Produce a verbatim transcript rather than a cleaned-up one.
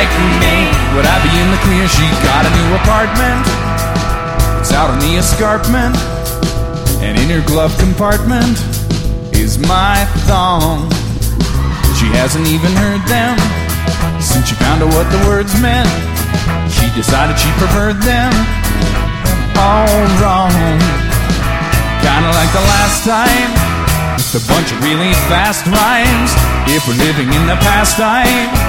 like me, would I be in the clear? She got a new apartment, it's out on the escarpment, and in her glove compartment is my thong. She hasn't even heard them since she found out what the words meant. She decided she preferred them all wrong. Kinda like the last time, with a bunch of really fast rhymes. If we're living in the past time,